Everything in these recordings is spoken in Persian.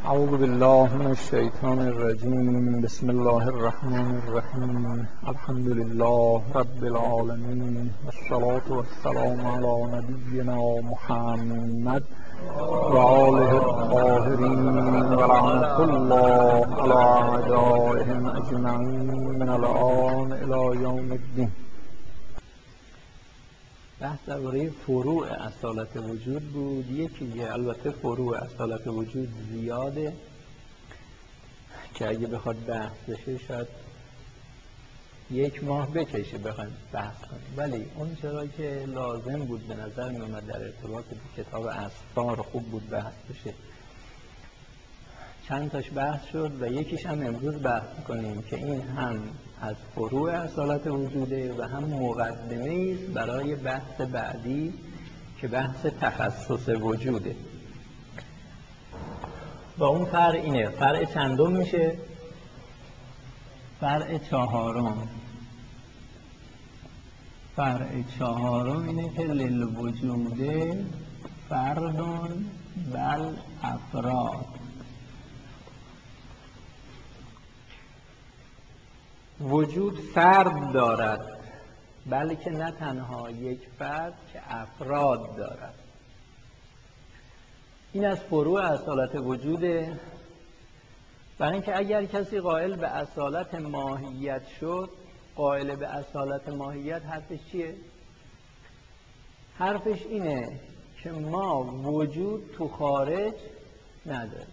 اعوذ بالله من الشیطان الرجیم. بسم الله الرحمن الرحیم. الحمد لله رب العالمین والصلاة والسلام علی نبینا محمد و آله الطاهرین و لعنة الله علی اعدائهم اجمعین من الآن الی یوم الدین. بحث درباره فروع اصالت وجود بود. یکی البته فروع اصالت وجود زیاده که اگه بخواد بحث بشه شاید یک ماه بکشه بخوایم بحث کنیم، ولی اون چرا که لازم بود به نظر می اومد در ارتباط به کتاب اسرار خوب بود بحث بشه، چند تاش بحث شد و یکیش هم امروز بحث کنیم که این هم از فروع اصالت وجوده و هم مقدمه است برای بحث بعدی که بحث تخصص وجوده. با اون فرع اینه، فرع چندم میشه؟ فرع چهارم. فرع چهارم اینه که للوجوده فردون بل افراد. وجود فرد دارد، بلکه نه تنها یک فرد که افراد دارد. این از فروع اصالت وجوده، برای اینکه اگر کسی قائل به اصالت ماهیت شد، قائل به اصالت ماهیت حرفش چیه؟ حرفش اینه که ما وجود تو خارج نداریم،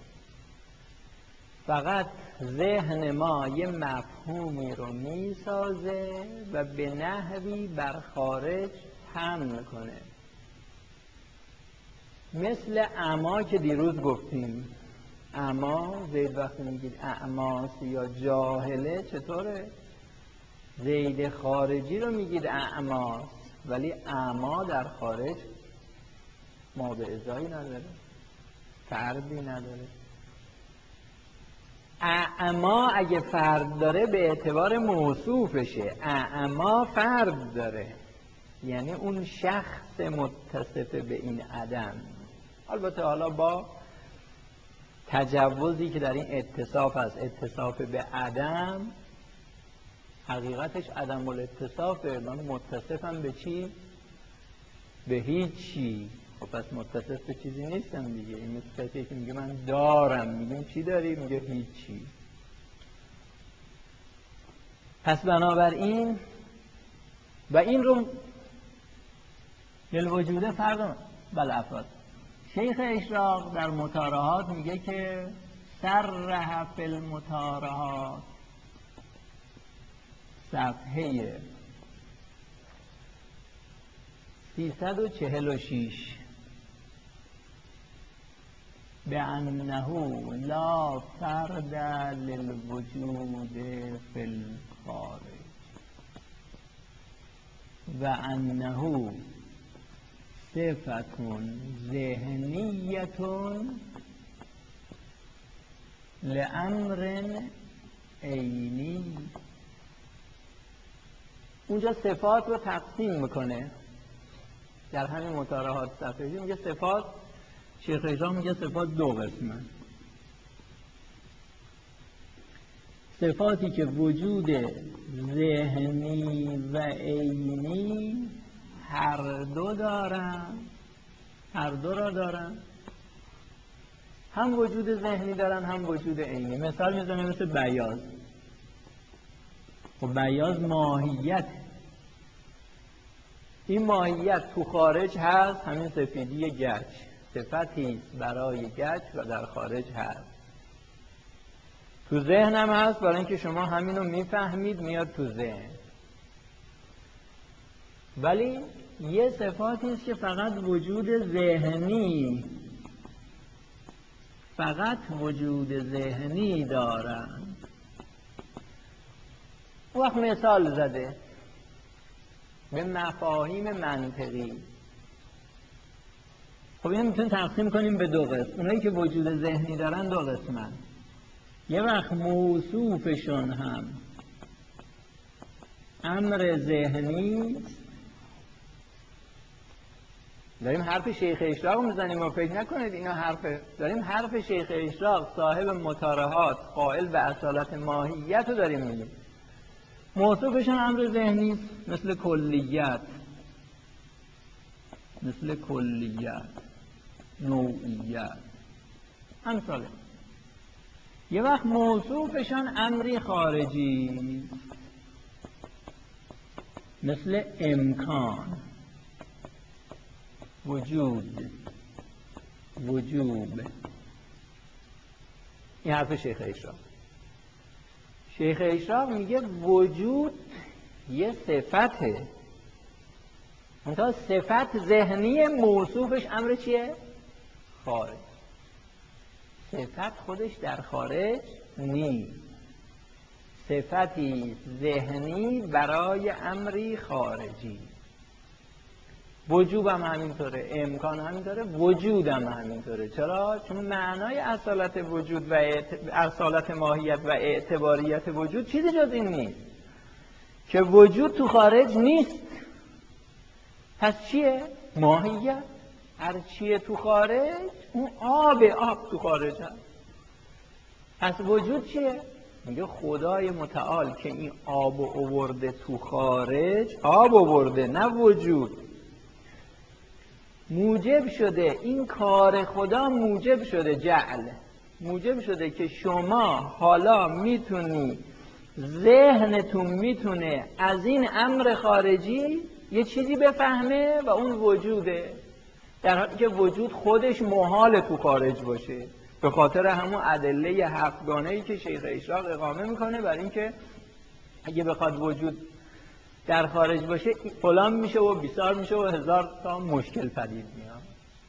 فقط ذهن ما یه مفهومی رو میسازه و به نحوی بر خارج حمل میکنه. مثل اعما که دیروز گفتیم، اعما زید وقتی میگید اعماست یا جاهله چطوره؟ زید خارجی رو میگید اعماست، ولی اعما در خارج ما به ازایی نداره، فردی نداره. اعما اگه فرد داره به اعتبار موصوفشه، اعما فرد داره، یعنی اون شخص متصف به این عدم. البته حالا با تجوزی که در این اتصاف است، اتصاف به عدم، حقیقتش عدم الاتصافه. من متصفم به چی؟ به هیچی. خب پس متصف به چیزی نیستم دیگه. این مثل کسی که میگه من دارم، میگیم چی داری؟ میگه هیچی. پس بنابراین و این رو للوجوده فرق بل افراد. شیخ اشراق در مطارحات میگه که صرح فی المطارحات، صفحه 346، بأنه لا فرد للوجود فی الخارج و انه صفت ذهنیت لامر عینی. اونجا صفات رو تقسیم میکنه در همین مطارحات صفحه. میگه صفات، شیخ اشراق میگه صفات دو قسمه. صفاتی که وجود ذهنی و عینی هر دو دارن، هر دو را دارن، هم وجود ذهنی دارن هم وجود عینی. مثال میزنه مثل بیاض. خب بیاض ماهیت، این ماهیت تو خارج هست، همین سفیدی گچ صفتی برای گچ و در خارج هست. تو ذهن هم هست، برای اینکه شما همینو میفهمید میاد تو ذهن. ولی یه صفاتی است که فقط وجود ذهنی، فقط وجود ذهنی دارن. اون وقت مثال زده به مفاهیم منطقی. خب این میتونیم تقسیم کنیم به دو قسم. اونایی که وجود ذهنی دارن دو قسمن. یه وقت موصوفشون هم امر ذهنی، داریم حرف شیخ اشراق میزنیم و فکر نکنید اینا داریم حرف شیخ اشراق صاحب مطارحات قائل به اصالت ماهیت رو داریم میگیم. موصوفشون امر ذهنی مثل کلیت، نوعیت، همساله. یه وقت موصوفشان امری خارجی مثل امکان، وجود، وجوب. این حرف شیخ اشراق. شیخ اشراق میگه وجود یه صفته، منتها صفت ذهنی موصوفش امر چیه؟ خارج. صفت خودش در خارج نیست، صفتی ذهنی برای امری خارجی. وجوب هم همینطوره، امکان همینطوره، وجود هم همینطوره. چرا؟ چون معنای اصالت وجود و اصالت ماهیت و اعتباریت وجود چیزی جز این نیست که وجود تو خارج نیست. پس چیه؟ ماهیت. هر چیه تو خارج اون آب تو خارج هست. پس وجود چیه؟ میگه خدای متعال که این آب آورده تو خارج، آب آورده نه وجود، موجب شده این کار خدا، موجب شده جعل، موجب شده که شما حالا میتونی، ذهنتون میتونه از این امر خارجی یه چیزی بفهمه و اون وجوده، در حالی که وجود خودش محال تو خارج باشه، به خاطر همون ادله 7 گانه‌ای که شیخ اشراق اقامه میکنه برای اینکه اگه بخواد وجود در خارج باشه فلان میشه و بیسار میشه و 1000 تا مشکل پدید میاد.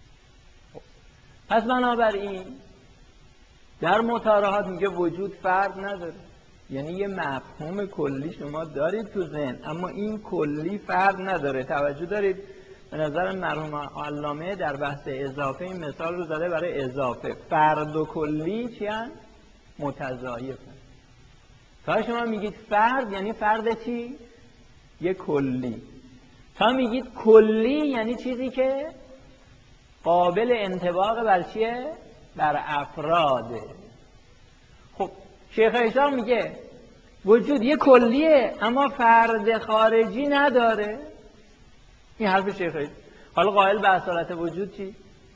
پس بنابراین در مطارحات میگه وجود فرد نداره، یعنی یه مفهوم کلی شما دارید تو ذهن اما این کلی فرد نداره. توجه دارید به نظر مرحوم علامه در بحث اضافه این مثال رو زده برای اضافه. فرد و کلی چی هست؟ متضایفن. تا شما میگید فرد یعنی فرد چی؟ یه کلی. تا میگید کلی یعنی چیزی که قابل انطباق بر چیه؟ بر افراده. خب شیخ اشراق میگه وجود یه کلیه اما فرد خارجی نداره. این حرف شیخ اشراق. حالا قائل به اصالت وجود چی؟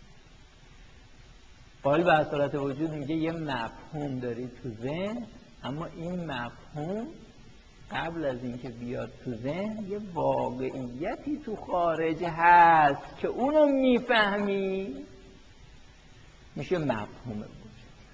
قائل به اصالت وجود میگه یه مفهوم داری تو ذهن اما این مفهوم قبل از اینکه بیاد تو ذهن یه واقعیتی تو خارج هست که اونو میفهمی، میشه مفهوم وجود.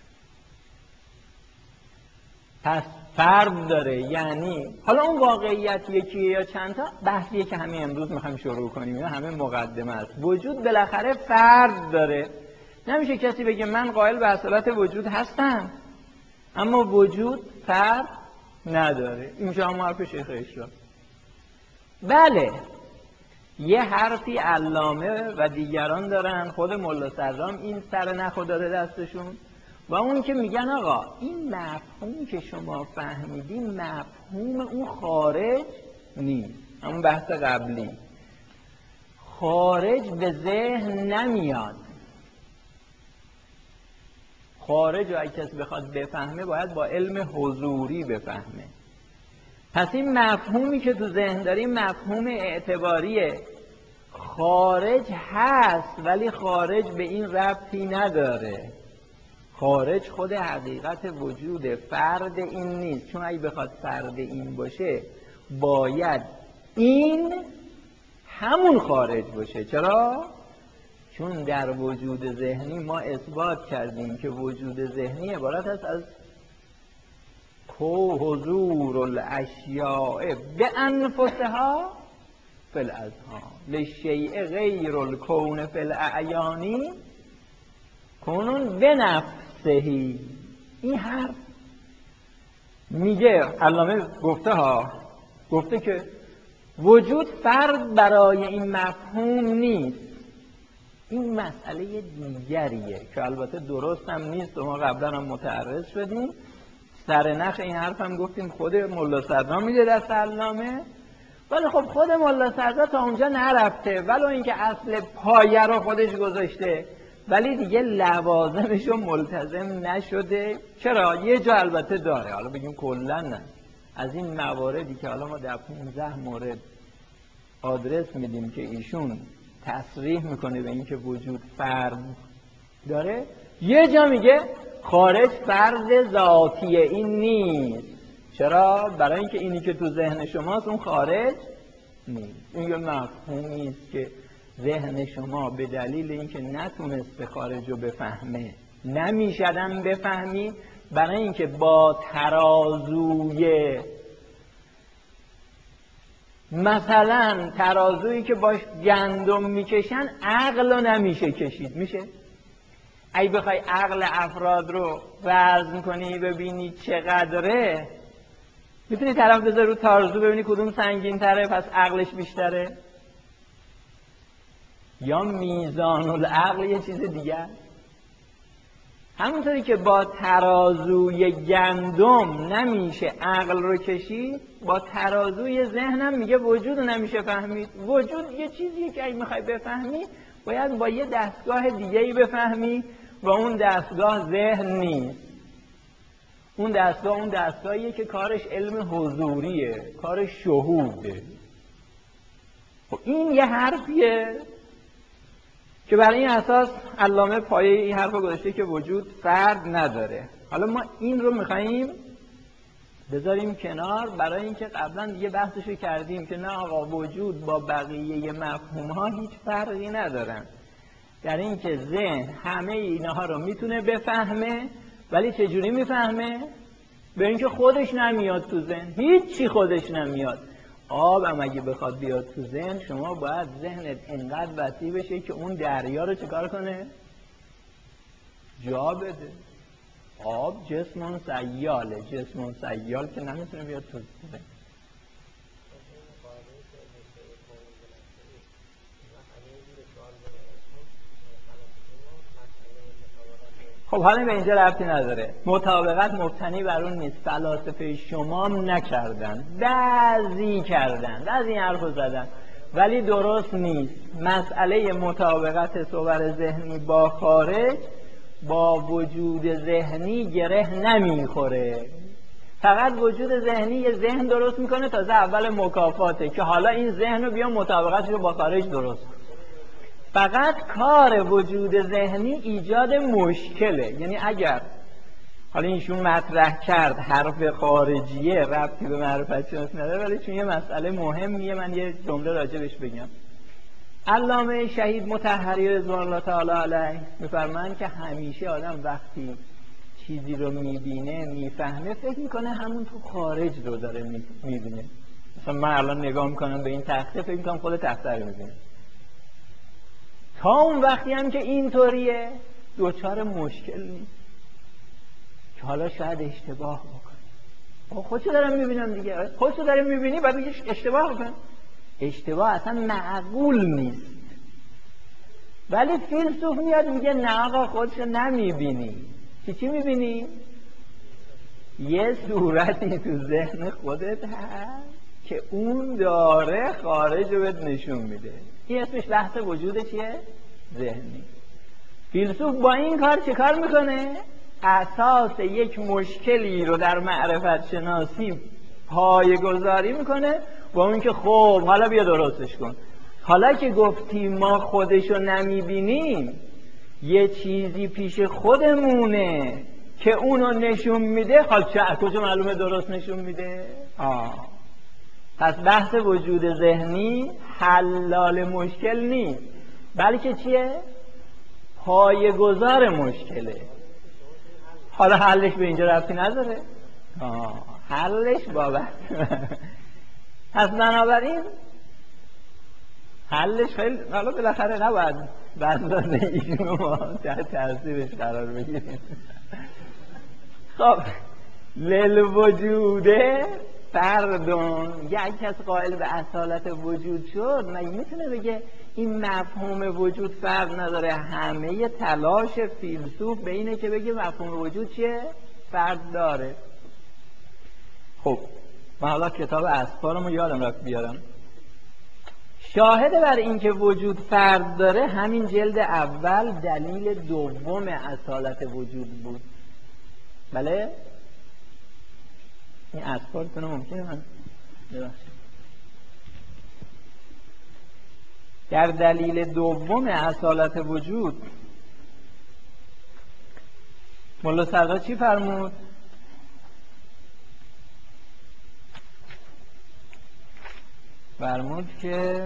پس فرد داره، یعنی حالا اون واقعیت یکیه یا چند تا بحثیه که همین امروز میخوایم شروع کنیم، اینا همه مقدمه است. وجود بالاخره فرد داره. نمیشه کسی بگه من قائل به اصالت وجود هستم اما وجود فرد نداره. این میشه هم حرف شیخ اشراق. بله یه حرفی علامه و دیگران دارن، خود ملا صدرام این سر نخو داره دستشون، و اون که میگن آقا این مفهوم که شما فهمیدین مفهوم اون خارج نیست. همون بحث قبلی، خارج به ذهن نمیاد. خارج رو اگه کسی بخواد بفهمه باید با علم حضوری بفهمه. پس این مفهومی که تو ذهن داریم مفهوم اعتباریه. خارج هست ولی خارج به این ربطی نداره. خارج خود حقیقت وجود، فرد این نیست. چون اگه بخواد فرد این باشه باید این همون خارج باشه. چرا؟ چون در وجود ذهنی ما اثبات کردیم که وجود ذهنی عبارت است از کو حضور الاشیاء به انفسها فی الاذهان للشیء غیر الکون فی الاعیانی کنون به نفسهی. این حرف میگه علامه گفته که وجود فرد برای این مفهوم نیست. این مسئله دیگریه که البته درست هم نیست و ما قبلا هم متعرض شدیم. سر نخ این حرف هم گفتیم خود ملا صدرام میده دست علامه. ولی خب خود ملا صدرا تا اونجا نرفته، ولو اینکه اصل پایه رو خودش گذاشته ولی دیگه لوازمش رو ملتزم نشده. چرا؟ یه جا البته داره، حالا بگیم کلا نه، از این مواردی که حالا ما در 15 مورد آدرس میدیم که ایشون تصریح میکنه به این که وجود فرد داره، یه جا میگه خارج فرد ذاتی این نیست. چرا؟ برای اینکه اینی که تو ذهن شماست اون خارج نیست. این یه مفهومی است که ذهن شما به دلیل اینکه نتونسته خارج رو بفهمه، نمیشدم بفهمی، برای اینکه با ترازوی مثلا ترازویی که باش گندم میکشن عقل رو نمیشه کشید. میشه؟ اگه بخوای عقل افراد رو وزن کنی ببینی چقدره، میتونی طرف بذاری رو ترازو ببینی کدوم سنگین تره پس عقلش بیشتره؟ یا میزان العقل یه چیز دیگه. همونطوری که با ترازوی گندم نمیشه عقل رو کشید، با ترازوی ذهنم میگه وجود رو نمیشه فهمید. وجود یه چیزیه که اگه میخوای بفهمی باید با یه دستگاه دیگه‌ای بفهمی و اون دستگاه ذهن نیست. اون دستگاهیه که کارش علم حضوریه، کارش شهوده. خب این یه حرفیه که برای این اساس علامه پایه این حرف رو گذاشته که وجود فرد نداره. حالا ما این رو میخواییم بذاریم کنار، برای اینکه قبلا دیگه بحثشو کردیم که نه آقا وجود با بقیه مفهوم ها هیچ فرقی ندارن، در اینکه ذهن همه اینها رو میتونه بفهمه، ولی چجوری میفهمه؟ به اینکه خودش نمیاد تو ذهن، هیچی خودش نمیاد. آب هم اگه بخواد بیاد تو ذهن، شما باید ذهنت انقدر وسیع بشه که اون دریا رو چیکار کنه؟ جا بده. آب جسم سیاله، جسم سیال که نمیتونه بیاد تو ذهن. خب حالا به اینجا ربطی نداره، مطابقت مبتنی بر اون نیست. فلاسفه شما نکردن، بعضی کردن، بعضی حرف زدن، ولی درست نیست. مسئله مطابقت صور ذهنی با خارج با وجود ذهنی گره نمیخوره. فقط وجود ذهنی یه ذهن درست میکنه، تازه اول مکافاته که حالا این ذهن رو بیا مطابقتش رو با خارج درست کن. فقط کار وجود ذهنی ایجاد مشکله. یعنی اگر حالا اینشون مطرح کرد حرف خارجیه ربطی به معرفت شناسی نداره، ولی چون یه مسئله مهمیه من یه جمله راجبش بگم. علامه شهید مطهری رضوان الله تعالی علیه میفرمایند که همیشه آدم وقتی چیزی رو میبینه میفهمه فکر میکنه همون تو خارج رو داره میبینه. مثلا من الان نگاه میکنم به این تخته فکر میکنم خود تخته رو میبینه. تا اون وقتی هم که اینطوریه دوچار مشکل نیست که حالا شاید اشتباه بکنه. خودشو دارم میبینم دیگه، خودشو دارم میبینی بعد بگیش اشتباه بکن. اشتباه اصلا معقول نیست. ولی فیلسوف میاد میگه نه آقا خودشو نمیبینی. چی میبینی؟ یه صورتی تو ذهن خودت هست که اون داره خارج رو بهت نشون میده. این اسمش بحث وجود چیه؟ ذهنی. فیلسوف با این کار چه کار میکنه؟ اساس یک مشکلی رو در معرفت شناسی پایه‌گذاری میکنه با اون که خب حالا بیا درستش کن. حالا که گفتیم ما خودشو نمیبینیم، یه چیزی پیش خودمونه که اونو نشون میده. حالا کجا معلومه درست نشون میده؟ پس بحث وجود ذهنی حلال مشکل نیست، بلکه چیه؟ پایه‌گذار مشکله. حالا حلش به اینجا ربطی نداره؟ حلش بابت پس بنابراین حلش خیلی حالا بالاخره نباید بندازه ایشونو ما تحت تاثیرش قرار بگیریم. خب للوجوده فردون، یک کس قائل به اصالت وجود شد مگه میتونه بگه این مفهوم وجود فرد نداره؟ همه تلاش فیلسوف به اینه که بگه مفهوم وجود چیه؟ فرد داره. خب من حالا کتاب اسفارمو یادم رفت بیارم، شاهد بر این که وجود فرد داره همین جلد اول دلیل دوم اصالت وجود بود. بله؟ این اسپارتون ممکنه من ببخشید. در دلیل دوم اصالت وجود مولا صدرا چی فرمود؟ فرمود که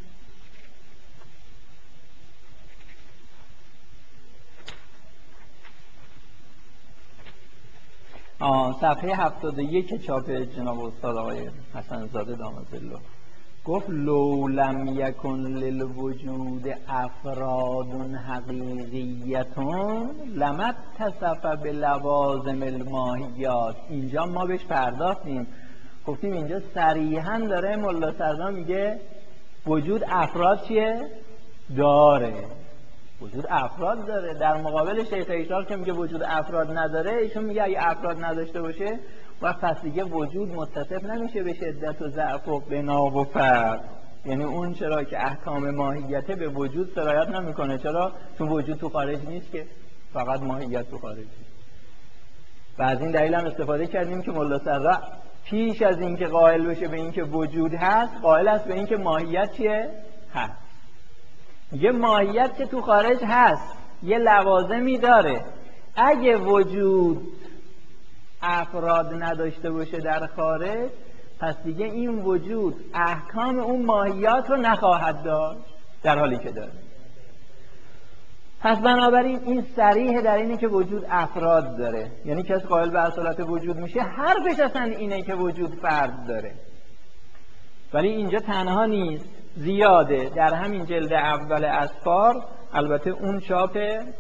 صفحه 71 چاپ جناب استاد آقای حسن زاده داماد الله گفت لو لم یکن للوجود افراد حقیقیتون لم اتصف بلوازم الماهیات. اینجا ما بهش پرداختیم، گفتیم اینجا صریحا داره مولا صدرا میگه وجود افراد چیه؟ داره. وجود افراد داره. در مقابل شیخ اشراق که میگه وجود افراد نداره، ایشون میگه اگه افراد نداشته باشه و پس دیگه وجود متصف نمیشه به شدت و ضعف و بنا و فرد. یعنی اون چرا که احکام ماهیته به وجود سرایت نمیکنه. چرا؟ چون وجود تو خارج نیست، که فقط ماهیت تو خارج. و از این دلیل هم استفاده کردیم که مولا صدرا پیش از اینکه قائل بشه به اینکه وجود هست، قائل است به اینکه ماهیت چیه؟ هست. یه ماهیت که تو خارج هست، یه لوازمی داره. اگه وجود افراد نداشته باشه در خارج، پس دیگه این وجود احکام اون ماهیات رو نخواهد داشت در حالی که داره. پس بنابراین این صریح در اینه که وجود افراد داره. یعنی کسی قائل به اصالت وجود میشه حرفش اصلا اینه که وجود فرد داره. ولی اینجا تنها نیست، زیاده. در همین جلد اول اسفار، البته اون چاپ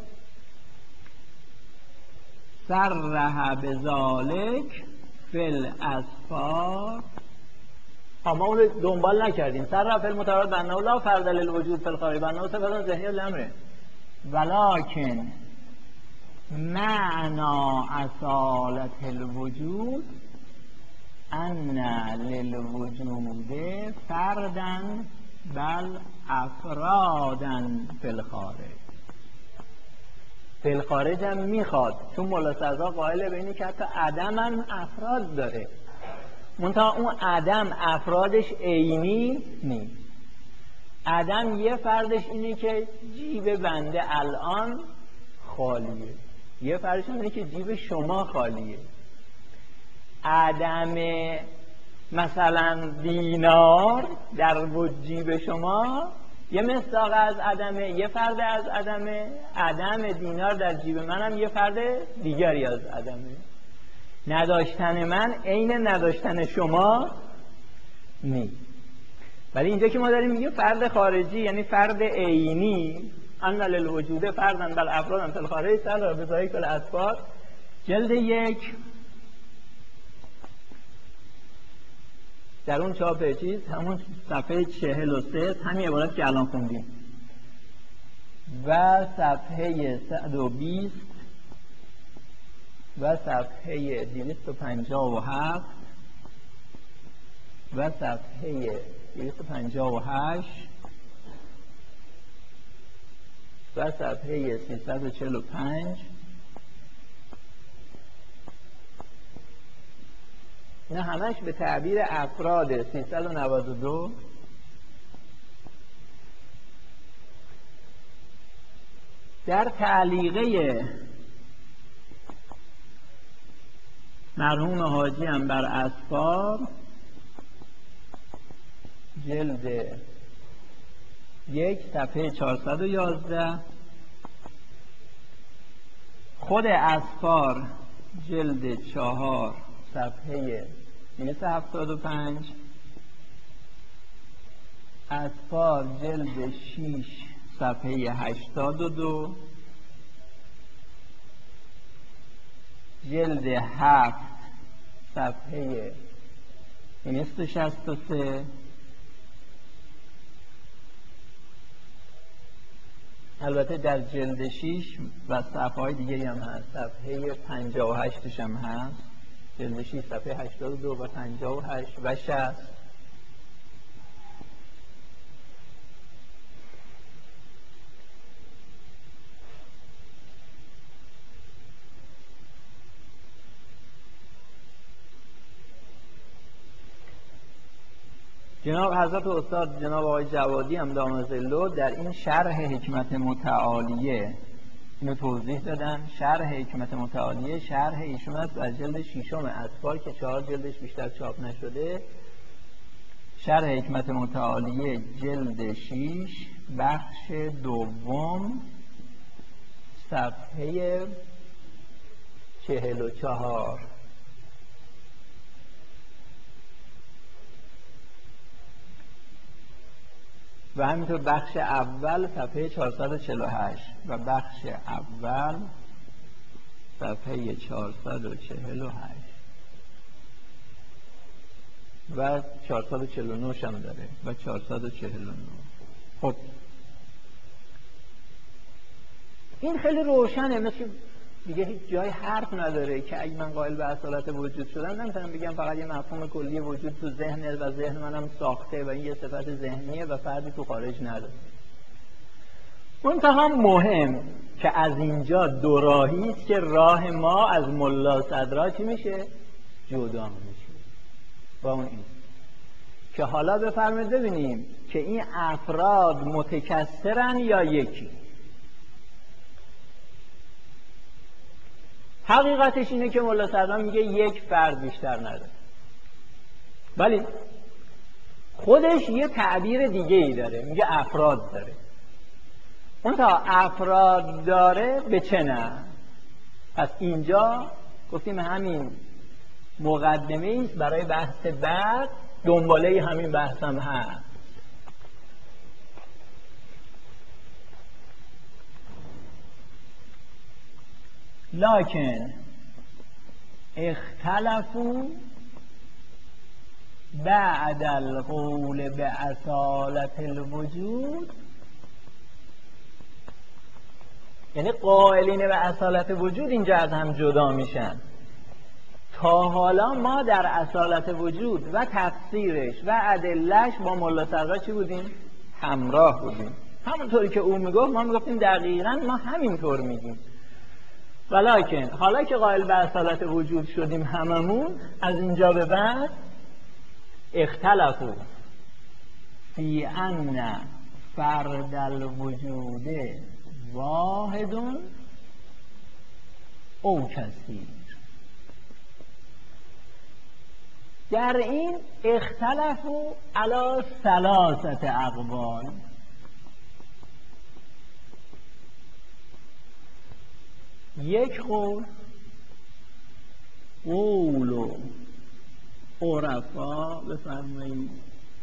صرح بذالک فی الاسفار، ما اون رو دنبال نکردیم. صرح فی المتعارض بانه لا فرد للوجود فی الخارج بانه صفت ذهنی الامر ولکن معنی اصالت الوجود ان للوجود فردن بل افرادن فی الخارج. فی الخارج هم میخواد، چون مولا صدرا قائل به اینه که حتی عدم هم افراد داره، منتها اون عدم افرادش عینی نیست. عدم یه فردش اینه که جیب بنده الان خالیه، یه فردش اینه که جیب شما خالیه. عدم مثلا دینار در جیب شما یه مصداق از عدمه، یه فرد از عدمه. عدم دینار در جیب منم یه فرد دیگری از عدمه. نداشتن من عین نداشتن شما نیست. ولی اینجا که ما داریم میگیم فرد خارجی، یعنی فرد عینی، ان للوجود فردن بل افرادن فی الخارج، سر به ذایک الاسفار جلد 1 در اون چاپ چیز همون صفحه 43 همین عبارت که الان خوندیم و صفحه 120 و صفحه 257 و صفحه 258 و صفحه 345 نه همش به تعبیر افراد. 392 در تعلیقه مرحوم حاجی هم بر اسفار جلد 1 صفحه 411، خود اسفار جلد 4 صفحه 275، اسفار جلد 6 صفحه 82، جلد 7 صفحه 263، البته در جلد 6 و صفحه های دیگری هم هست، صفحه 58 هم هست، جلد 6 صفحه 82 و 58 و 60. جناب حضرت استاد جناب آقای جوادی هم دامظلو در این شرح حکمت متعالیه اینو توضیح دادن. شرح حکمت متعالیه شرح ایشون است از جلد 6 اطفال که 4 جلدش بیشتر چاپ نشده. شرح حکمت متعالیه جلد 6 بخش دوم صفحه 44 و همینطور بخش اول صفحه 448 و بخش اول صفحه 448 و 449 هم داره و 449. خب این خیلی روشنه، مثل دیگه هیچ جای حرف نداره که اگه من قائل به اصالت وجود شدم نمیتونم بگم فقط یه مفهوم کلی وجود تو ذهنه و ذهن منم ساخته و این یه صفت ذهنیه و فردی تو خارج نداره. منتها مهم که از اینجا دو راهی است که راه ما از ملا صدرا چی میشه؟ جدا میشه. با اون این که حالا بفرمایید ببینیم که این افراد متکثرن یا یکی. حقیقتش اینه که ملا صدرا میگه یک فرد بیشتر نداره، ولی خودش یه تعبیر دیگه ای داره، میگه افراد داره. اون تا افراد داره به چه نه؟ پس اینجا گفتیم همین مقدمه ایست برای بحث بعد، دنباله همین بحث هم هست. لکن اختلفوا بعد القول باصالت الوجود، یعنی قائلین به اصالت وجود اینجا از هم جدا میشن. تا حالا ما در اصالت وجود و تفسیرش و ادلهش با ملا صدرا چی بودیم؟ همراه بودیم. همونطوری که او میگفت ما میگفتیم دقیقاً ما همینطور میگیم. ولیکن حالا که قائل به اصالت وجود شدیم هممون، از اینجا به بعد اختلافو فی ان فرد الوجود واحد او کثیر. در این اختلافو علی ثلاثه اقوال، یک قول و عرفا بفرمایید.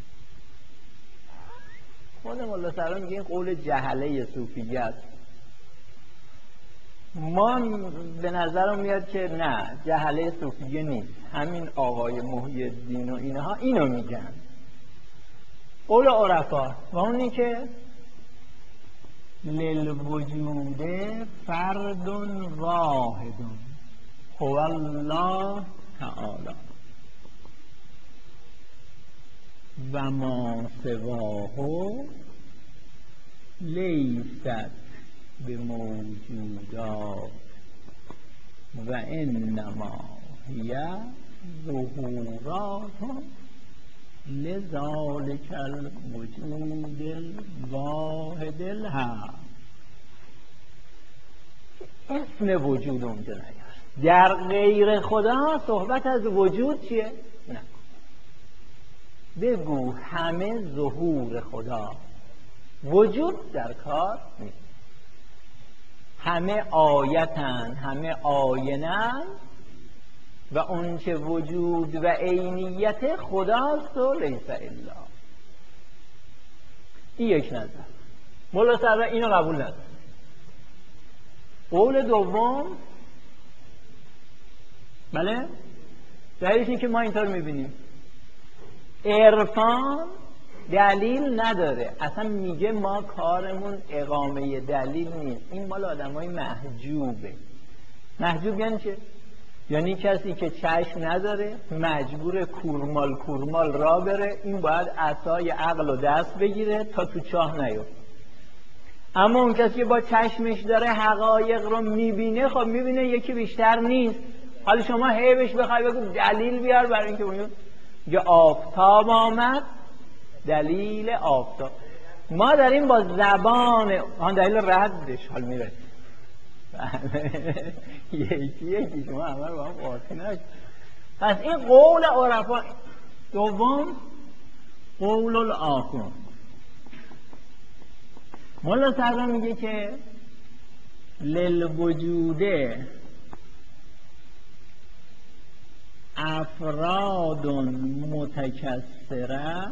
خود مولا صدرا میگه این قول جهله صوفیه است. ما به نظرم میاد که نه، جهله صوفیه نیست، همین آقای محی الدین و اینها اینو میگن قول عرفا، و اونی که للوجود فرد واحد هو الله تعالی و ما سواه لیست بموجودات و انما هی ظهورات لذالک الوجود الواحد الحق. اسم وجود اونجا نیست. در غیر خدا صحبت از وجود چیه؟ نه، بگو همه ظهور خدا، وجود در کار نیست. همه آیتن، همه آینن و اون چه وجود و عینیت خداست و لیس الا. این یک نظر. مولا صدرا اینو قبول نداره. قول دوم، بله، دلیلش این که ما اینطور میبینیم عرفان دلیل نداره، اصلا میگه ما کارمون اقامه دلیل نیست، این مال آدمای محجوبه. محجوب یعنی چه؟ یعنی کسی که چشم نداره، مجبور کورمال را بره، این باید عصای عقل و دست بگیره تا تو چاه نیفته. اما اون کسی که با چشمش داره حقایق رو میبینه، خب میبینه یکی بیشتر نیست. حالا شما هی بهش بخوای بگو دلیل بیار برای اینکه اون یه آفتاب آمد دلیل آفتاب. ما داریم با زبان دلیل ردش حال میره یکی شما همه با هم قاطی نشد. پس این قول عرفا. دوم قول الآخر. مولا صدرا میگه که للوجود افراد متکثره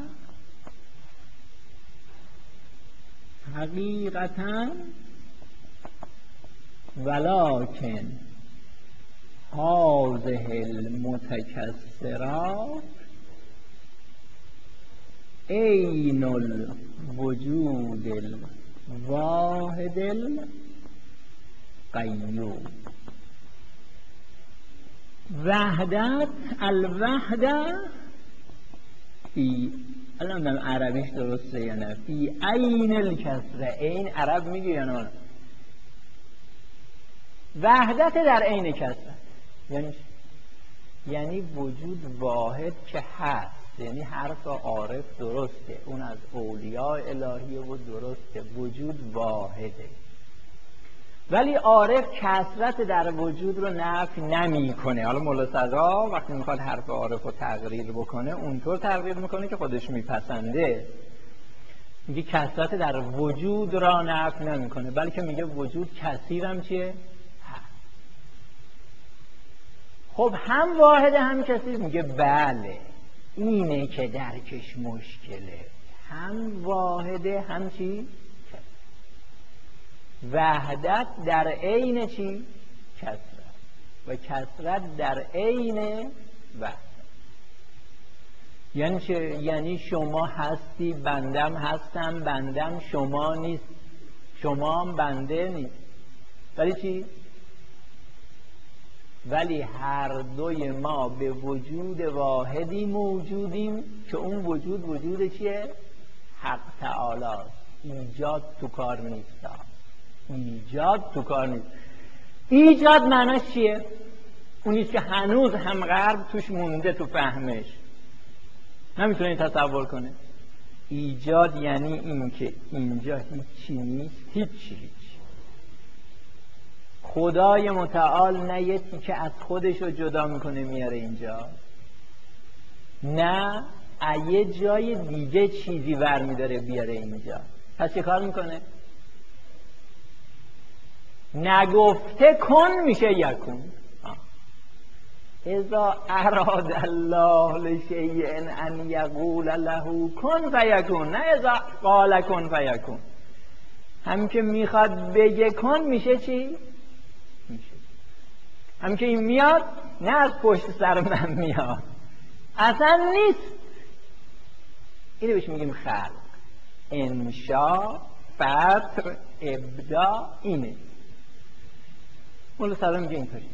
حقیقتا ولکن هذه المتکثرات عین الوجود الواحد القیوم. وحدت الوحده فی، الان من عربیش درسته یا نه، فی عین الکسره. عین عرب میگه یا نه؟ وحدت در عین کسره یعنی وجود واحد که هست، یعنی حرف عارف درسته، اون از اولیاء الهیه و درسته، وجود واحده. ولی عارف کثرت در وجود رو نفی نمیکنه. حالا مولا صدرا وقتی میخواد حرف عارف رو تقریر بکنه اونطور تقریر میکنه که خودش میپسنده. میگه کثرت در وجود را نفی نمیکنه، بلکه میگه وجود کثیر هم چیه؟ خب هم واحده هم کثیر. میگه بله، اینه که درکش مشکله. هم واحده هم چی؟ وحدت در عین چی؟ کثرت. و کثرت در عین وحدت. یعنی چه؟ یعنی شما هستی، بندم هستم، بندم شما نیست، شما هم بنده نیست. ولی چی؟ ولی هر دوی ما به وجود واحدی موجودیم که اون وجود چیه؟ حق تعالی. ایجاد تو کار نیست. ایجاد تو کار نیست. ایجاد معناش چیه؟ اونیست که هنوز هم غرب توش مونده تو فهمش، نمیتونه تصور کنه. ایجاد یعنی این که اینجا هیچی نیست، هیچی. خدای متعال نه یه تیکه از خودش رو جدا میکنه میاره اینجا، نه یه جای دیگه چیزی برمیداره بیاره اینجا. پس چه کار میکنه؟ نگفته کن میشه یکون. اذا اراد الله لشیء ان یقول له کن فیکون، نه اذا قال کن فیکون. هم که میخواد بگه کن میشه چی؟ میشه. هم که این میاد نه از پشت سر من میاد، اصلا نیست. اینو بهش میگیم خلق، انشا، فطر، ابداع. اینه مولا صدرا میگه اینطوری.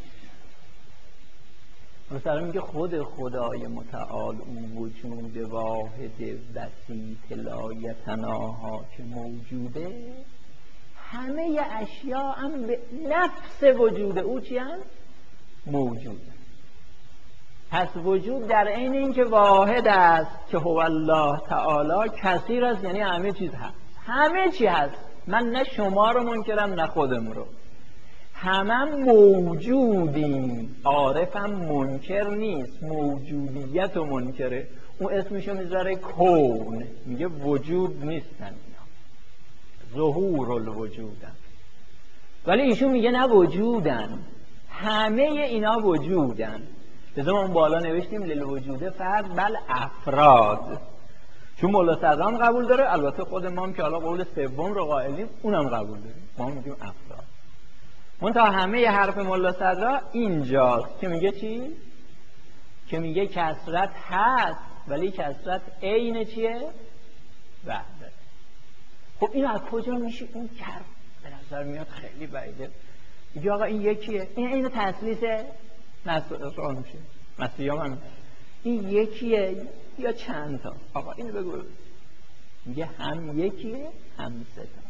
مولا صدرا میگه خود خدای متعال اون وجود واحد بسیط لا یتناها که موجوده، همه اشیاء هم به نفس وجود او چی هم؟ موجود. پس وجود در عین اینکه واحد است که هو الله تعالی، کثیر است یعنی همه چیز هست، همه چی هست. من نه شما رو منکرم نه خودم رو، همه موجودیم. عارفم منکر نیست، موجودیت رو منکره. اون اسمشو میذاره کون، میگه وجود نیستن اینا، ظهور الوجودن. ولی ایشون میگه نه وجودن، همه اینا وجودن. لذا ما اون بالا نوشتیم للوجود فرد بل افراد، چون مولا صدرا هم قبول داره، البته خود ما هم که حالا قول سوم رو قائلیم اونم قبول داریم، ما هم میگیم افراد. منتها همه حرف مولا صدرا اینجاست که میگه چی؟ که میگه کثرت هست ولی کثرت عین چیه؟ وحدت. خب این از کجا میشه این کرد؟ به نظر میاد خیلی بعیده. میگه آقا این یکیه، این عین تثلیث مسئول میشه، مسیحیام هم این یکیه یا چند تا؟ آقا اینو بگو. میگه هم یکیه هم سه تا.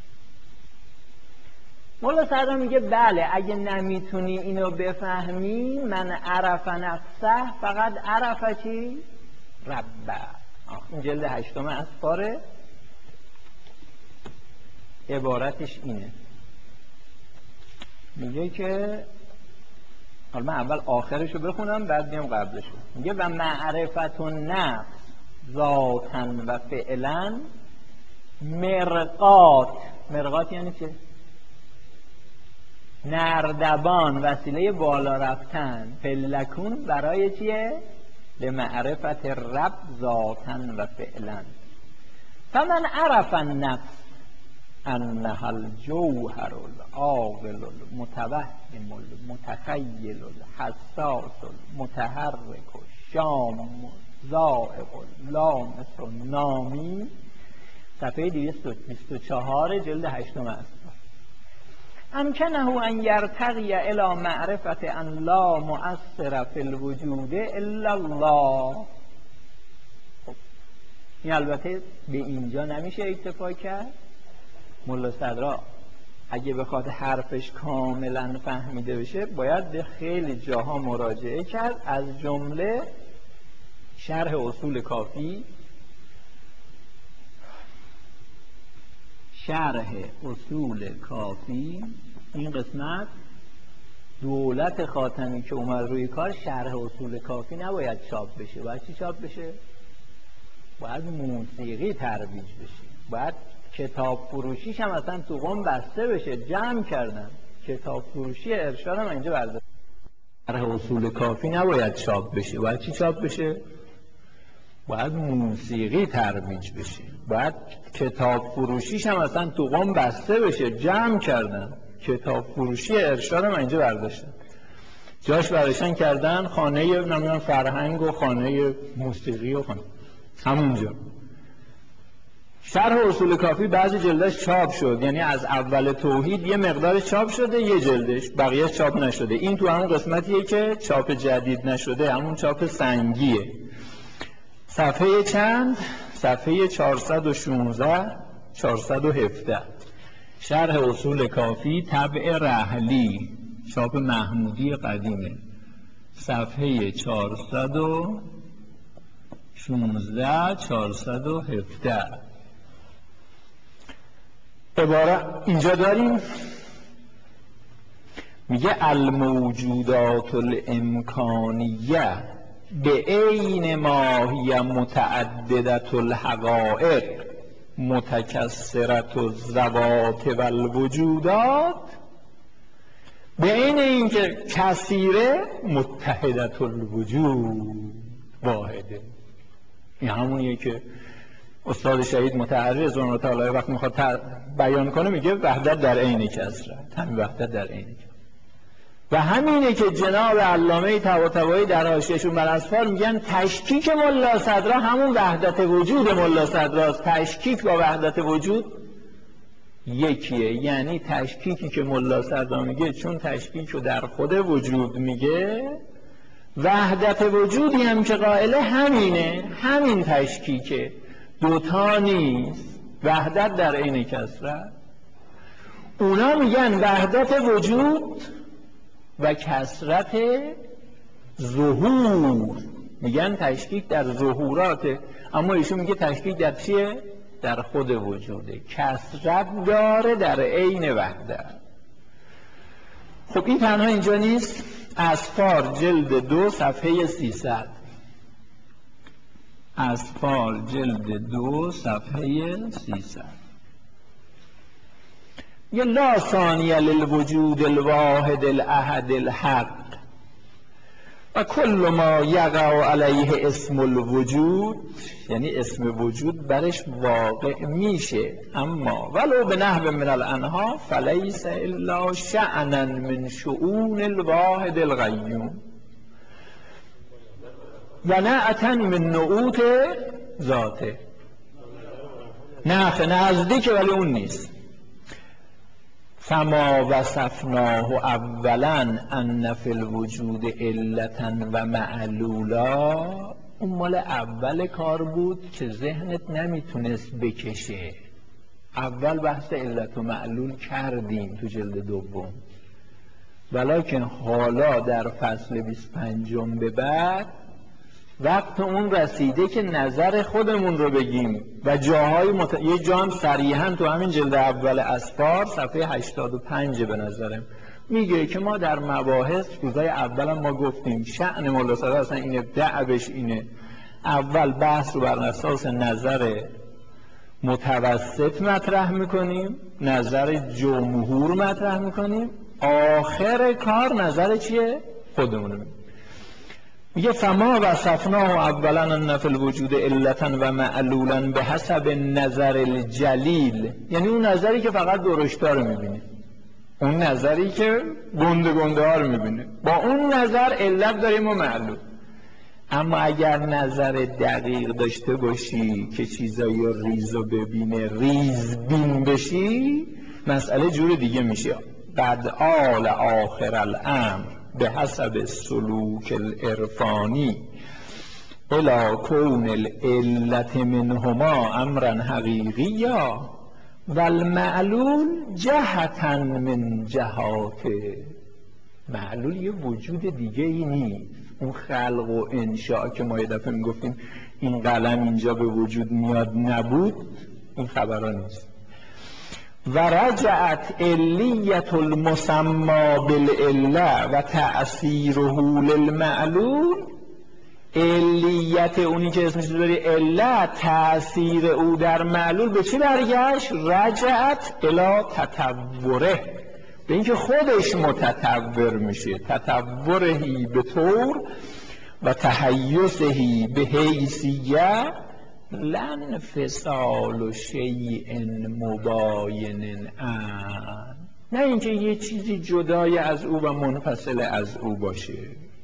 مولا صدرا میگه بله، اگه نمیتونی اینو بفهمی، من عرف نفسه فقط عرف چی؟ ربه. این جلد 8 اسفاره، عبارتش اینه، میگه که حالا من اول آخرشو بخونم بعد میام قبلشو. میگه و معرفت النفس ذاتاً و فعلاً مرقات یعنی چه؟ نردبان، وسیله بالا رفتن، پلکون برای چیه؟ به معرفت رب ذاتاً و فعلاً. فمن عرف النفس انها الجوهر العاقل المتوهم المتخیل الحساس المتحرک الشام ذائق لامس نامی، صفحه 224 جلد 8 است. امکنه ان یرتقی الی معرفت ان لا مؤثر فی الوجود الا الله. این البته به اینجا نمیشه اکتفا کرد. ملا صدرا اگه بخواد حرفش کاملا فهمیده بشه باید به خیلی جاها مراجعه کرد، از جمله شرح اصول کافی، این قسمت دولت خاتمی که اومد روی کار، شرح اصول کافی نباید چاپ بشه. باید چی چاپ بشه؟ باید موسیقی ترویج بشه، باید کتاب فروشیش هم اصلا تو قم بسته بشه. جمع کردن کتاب فروشی ارشاد هم اینجا برداشت. شرح اصول کافی نباید چاپ بشه. باید چی چاپ بشه؟ باید موسیقی ترویج بشه، باید کتاب فروشیش هم اصلا تو قم بسته بشه. جمع کردن کتاب فروشی ارشاد هم اینجا برداشتن، جاش برشن کردن خانه نمیدونم فرهنگ و خانه موسیقی و خانه همونجا. شرح اصول کافی بعضی جلدش چاپ شد، یعنی از اول توحید یه مقدار چاپ شده، یه جلدش، بقیه چاپ نشده. این تو همون قسمتیه که چاپ جدید نشده، همون چاپ سنگیه. صفحه چند؟ صفحه 416 417. شرح اصول کافی طبع رحلی، چاپ محمودی قدیمه، صفحه 416 417. عبارت اینجا داریم، میگه الموجودات الامکانیه به عین ما هی متعددت الحقائق متکثرت الذوات و الوجودات، به عین اینکه کثیره متحدت الوجود واحده. این همونیه که استاد شهید مطهری رضوان الله تعالی وقت میخواد بیان کنه میگه وحدت در عین کثرت، همین وحدت در عین کثرت. و همینه که جناب علامه طباطبایی در حاشیه‌شون بر اسفار میگن تشکیک ملا صدرا همون وحدت وجود ملا صدراست. تشکیک با وحدت وجود یکیه، یعنی تشکیکی که ملا صدرا میگه چون تشکیک رو در خود وجود میگه، وحدت وجودی هم که قائله همینه، همین تشکیکه، دوتا نیست، وحدت در عین کثرت. اونا میگن وحدت وجود و کثرت ظهور، میگن تشکیک در ظهوراته، اما ایشون میگه تشکیک در چیه؟ در خود وجوده، کثرت داره در عین وحدت. خب این تنها اینجا نیست، اسفار جلد 2 صفحه 300. اسفار جلد 2 صفحه 300. یه لا ثانیه للوجود الواحد الاحد الحق و کل ما یقع علیه اسم الوجود، یعنی اسم وجود برش واقع میشه، اما ولو به نحو من الانها فلیس الا شأنا من شؤون الواحد القیوم و نعتا من نعوت ذاته. نه نزدیک ولی اون نیست. فما وصفناه اولا ان فی الوجود علتا و معلولا، اون مال اول کار بود که ذهنت نمیتونست بکشه. اول بحث علت و معلول کردیم تو جلد دوم، ولیکن حالا در فصل 25 به بعد وقت اون رسیده که نظر خودمون رو بگیم و جاهای یه جام صریحاً تو همین جلد اول اسفار صفحه 85 به نظرم میگه که ما در مباحث روزای اول ما گفتیم شأن مولا صدر اصلا اینه، دعوش اینه، اول بحث رو بر اساس نظر متوسط مطرح میکنیم، نظر جمهور مطرح میکنیم، آخر کار نظر چیه؟ خودمونه. میگه فما وصفناه اولا ان فی الوجود علتا و معلولا به حسب نظر الجلیل، یعنی اون نظری که فقط درشتا رو میبینه، اون نظری که گنده گنده ها رو میبینه، با اون نظر علت داریم و معلوم. اما اگر نظر دقیق داشته باشی که چیزایی رو ریز و ببینه، ریز بین بشی، مسئله جور دیگه میشه. قد آل آخر الامر به حسب سلوک العرفانی الی کون العلت منهما امرا حقیقیا و المعلول جهتا من جهات. معلول یه وجود دیگه ای نیست. اون خلق و انشاء که ما یه دفعه میگفتیم این قلم اینجا به وجود میاد نبود، این خبرها نیست. و رجعت علیت المسمى بالعله و تأثیره للمعلول، علیت اونی که اسمش داری علت، تأثیر او در معلول به چی برگشت؟ رجعت الی تطوره، به اینکه خودش متطور میشه، تطورهی به طور و تحیثهی به حیثیه لن فصال شیء مباین عن، نه اینکه یه چیزی جدای از او و منفصل از او باشه.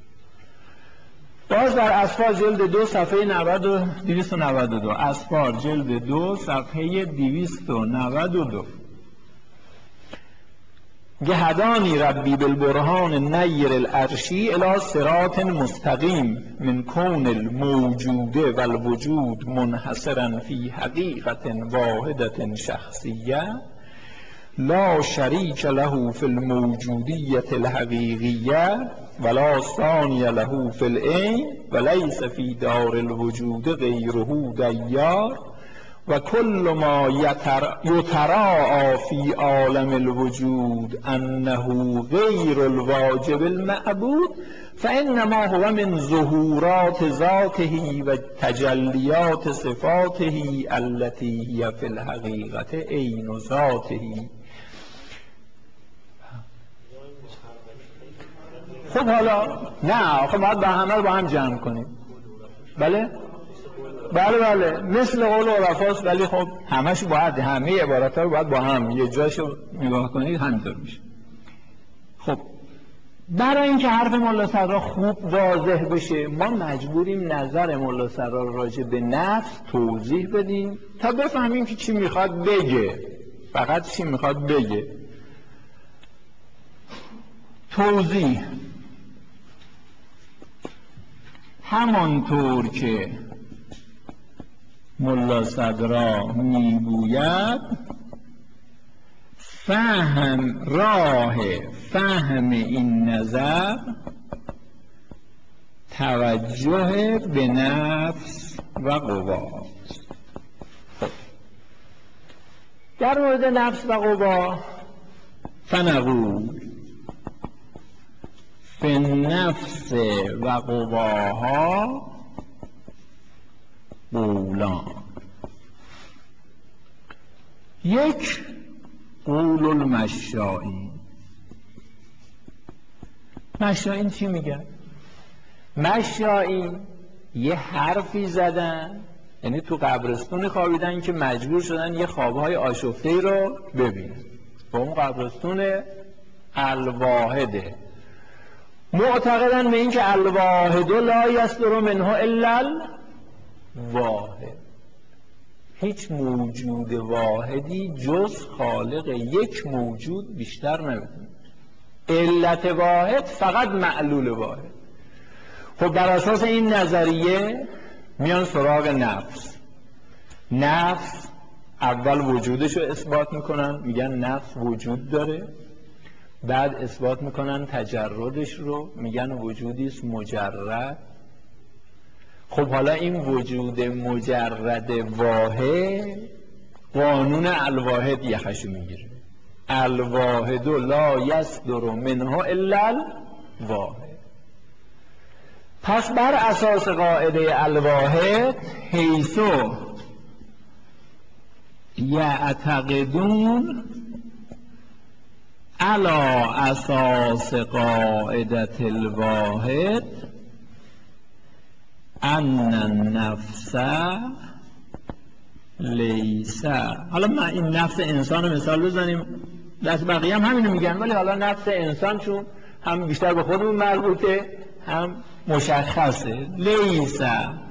باز در اسفار جلد 2 صفحه 292، اسفار جلد 2 صفحه 292 هدانی ربی بالبرهان النیر العرشی الی صراط مستقیم من کون الموجود و الوجود منحصرا فی حقیقت واحدت شخصیه لا شریک له فی الموجودیت الحقیقیه ولا ثانی له فی العین و لیس فی دار الوجود غیره دیار و کل ما یتراءى فی عالم الوجود انه غیر الواجب المعبود فانما هو من ظهورات ذاته و تجلیات صفاته التي هي فی الحقیقت عین ذاته. خب حالا نه، خب باید با همه رو با هم جمع کنیم. بله مثل قول عرفاست، ولی خب همش باید، همه عبارت‌ها رو باید با هم یه جاشو نگاه کنید همینطور میشه. خب برای اینکه حرف مولا صدرا خوب واضح بشه ما مجبوریم نظر مولا صدرا راجع به نفس توضیح بدیم تا بفهمیم که چی میخواد بگه، فقط چی میخواد بگه. توضیح همانطور که مولا صدرا میگوید راه فهم این نظر توجه به نفس و قوا. در مورد نفس و قوا فنقول فی النفس و قواها قولان. یک قول المشائین. مشائین چی میگن؟ مشائین یه حرفی زدن، یعنی تو قبرستون خوابیدن که مجبور شدن یه خوابهای آشفته رو ببینن. با اون قبرستون الواحده، معتقدن به این که الواحد لا یصدر منه الا الواحد، هیچ موجود واحدی جز خالق یک موجود بیشتر نمیتونه. علت واحد فقط معلول واحد. خب بر اساس این نظریه میان سراغ نفس. نفس اول وجودش رو اثبات میکنن، میگن نفس وجود داره، بعد اثبات میکنن تجردش رو، میگن وجودیست مجرد. خب حالا این وجود مجرد واحد قانون الواحد یخشو میگیره. الواحد لا یصدر منه الا الواحد. پس بر اساس قاعده الواحد حیثو یعتقدون علی اساس قاعدة الواحد ان النفس لیس. حالا من این نفس انسان رو مثال بزنیم، دست بقیه هم همینو میگن، ولی حالا نفس انسان چون هم بیشتر به خودمون مربوطه هم مشخصه. لیس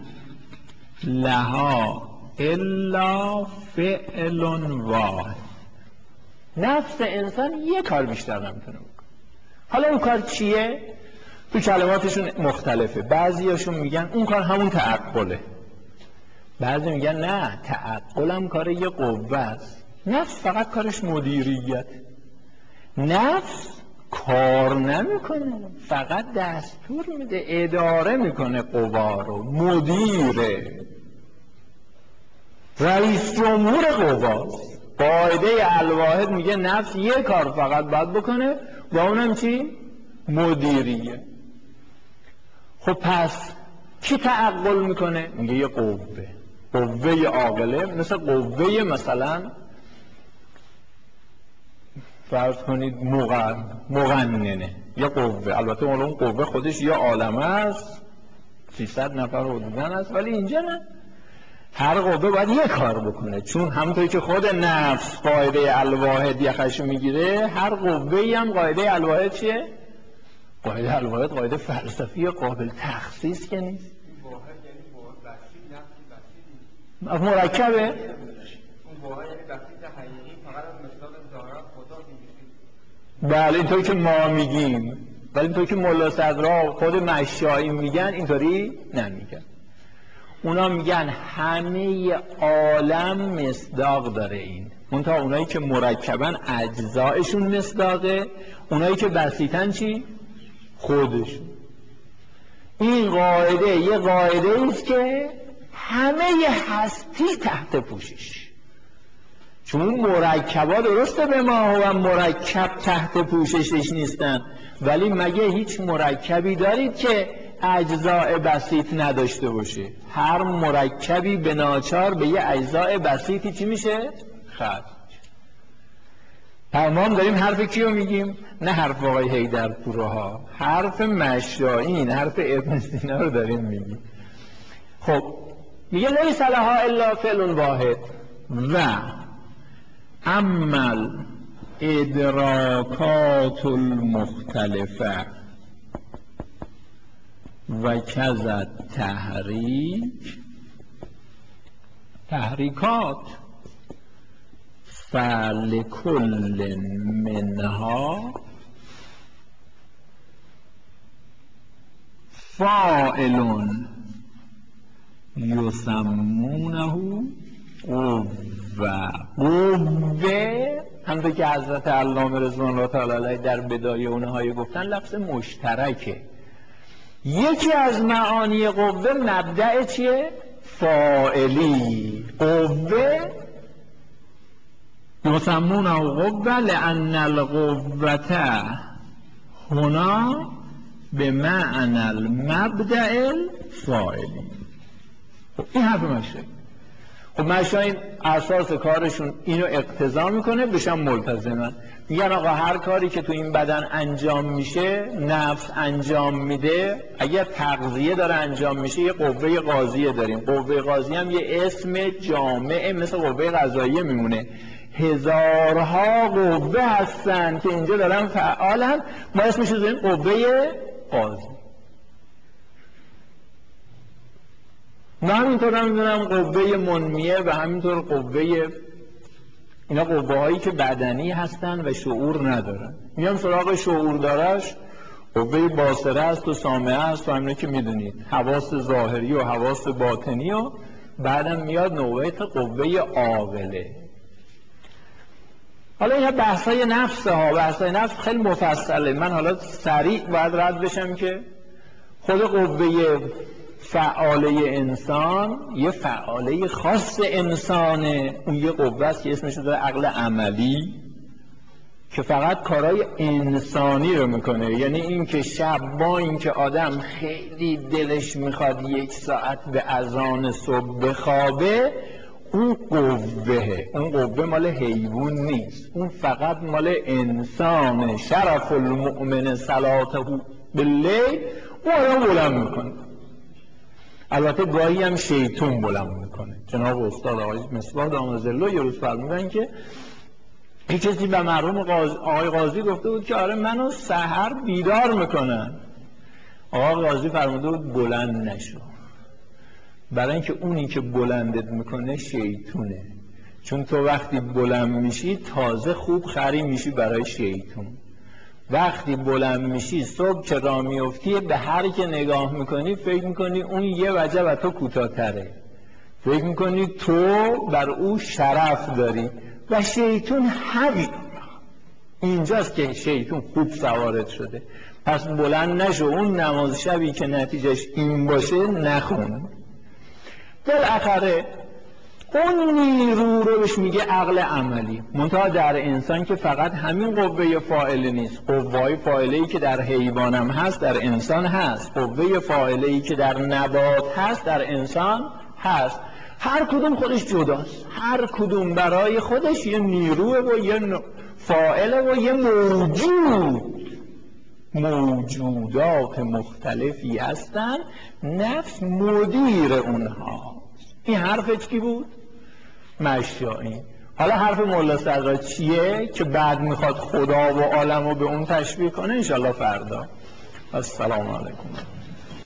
لها الا فعل واحد. نفس انسان یه کار بیشتر نمیتونه بکنه. حالا اون کار چیه؟ تو کلماتشون مختلفه. بعضیاشون میگن اون کار همون تعقله، بعضی میگن نه تعقل هم کار یه قوه است. نفس فقط کارش مدیریت. نفس کار نمیکنه، فقط دستور میده، اداره میکنه قوا رو، مدیره، رئیس جمهور قواست. قاعده الواحد میگه نفس یه کار فقط باید بکنه و اونم چی؟ مدیریه. خب پس کی تعقل میکنه؟ میگه یه قوه، قوه عاقله، مثل قوه مثلا فرض کنید مغننه، یه قوه. البته اون قوه خودش یه عالمه است، 300 نفر حدوداً است، ولی اینجا نه، هر قوه باید یه کار بکنه. چون همونطوری که خود نفس قاعده الواحد یخشو میگیره، هر قوه‌ای هم قاعده الواحد چیه؟ قاعده الواحد قاعده فلسفی قابل تخصیص که نیست. مرکبه؟ بله اینطوری که ما میگیم، ولی اینطوری که ملا صدرا خود مشایی میگن اینطوری نمیگن. اونا میگن همه عالم مصداق داره. این منتها اونایی که مرکبن اجزایشون مصداقه، اونایی که بسیطن چی؟ خودشون. این قاعده یه قاعده است که همه هستی تحت پوشش. چون مرکبا درسته به ما و مرکب تحت پوششش نیستن، ولی مگه هیچ مرکبی دارید که اجزاء بسیط نداشته باشه؟ هر مرکبی به ناچار به یه اجزاء بسیطی چی میشه؟ خرج. تمام داریم حرف کیو میگیم؟ نه حرف آقای حیدرپور ها، حرف مشایین، حرف ابن سینا رو داریم میگیم. خب میگه لیس لها الا فعل واحد و اما ادراکات المختلفه و کذا تحریکات فلکل منها فاعل یسمونه قوه. قوه همونطور که حضرت علامه رضوان الله تعالی علیه در بدایه اونهایی گفتن لفظ مشترکه. یکی از معانی قوه مبدأ چیه؟ فاعلی. قوه یسمونه قوه لأن القوة هنا به معنی المبدأ الفاعلی. این حرف مشایی. خب مشایی اساس کارشون اینو اقتضا میکنه، بشن ملتزمن. میگن آقا هر کاری که تو این بدن انجام میشه، نفس انجام میده، اگر تغذیه داره انجام میشه، یه قوه قاضیه داریم. قوه قاضیه هم یه اسم جامعه مثل قوه قضاییه میمونه. هزارها قوه هستن که اینجا دارن فعالن، ما اسمش رو داریم قوه قاضی. من همینطور هم میدونم قوه منمیه و همینطور قوه، اینا قوه هایی که بدنی هستن و شعور ندارن. میام سراغ شعور دارش، قوه باصره است و سامعه است و همینه که میدونید، حواس ظاهری و حواس باطنی، و بعدم میاد نوبت قوه عاقله. حالا این بحثای نفس ها، بحثای نفس خیلی مفصله. من حالا سریع باید رد بشم که خود قوه فعاله انسان یه فعاله خاص انسانه، اون یه قوه است که اسمش داره عقل عملی که فقط کارهای انسانی رو میکنه. یعنی این که شب با این که آدم خیلی دلش میخواد 1 ساعت به اذان صبح بخوابه، اون قوه مال حیوان نیست، اون فقط مال انسان. شرف المؤمن صلاته باللیل، اون آدم بلند میکنه. البته گاهی هم شیطون بلند میکنه. جناب استاد آقای مصباح دامن ظله یه روز فرمودن که یک کسی به مرحوم آقای قاضی گفته بود که آره منو سحر بیدار میکنن. آقای قاضی فرموده بود بلند نشو، برای اینکه اونی که بلندت میکنه شیطونه، چون تو وقتی بلند میشی تازه خوب خری میشی برای شیطون. وقتی بلند میشی صبح که راه میفتی به هر که نگاه میکنی فکر میکنی اون یه وجه و تو کوتاه‌تره، فکر میکنی تو بر او شرف داری و شیطون همین اینجاست که شیطون خوب سوارت شده. پس بلند نشو، اون نماز شبی که نتیجهش این باشه نخون. بالاخره اون نیرو رو بهش میگه عقل عملی. منتها در انسان که فقط همین قوه فاعله نیست، قوه فاعله‌ای که در حیوانم هست در انسان هست، قوه فاعله‌ای که در نبات هست در انسان هست. هر کدوم خودش جداست، هر کدوم برای خودش یه نیروه و یه فاعله و یه موجودات مختلفی هستن، نفس مدیر اونها. این حرف کی بود؟ مشایی. حالا حرف مولا صدرا چیه که بعد میخواد خدا و عالم رو به اون تشبیه کنه؟ انشالله فردا. السلام علیکم.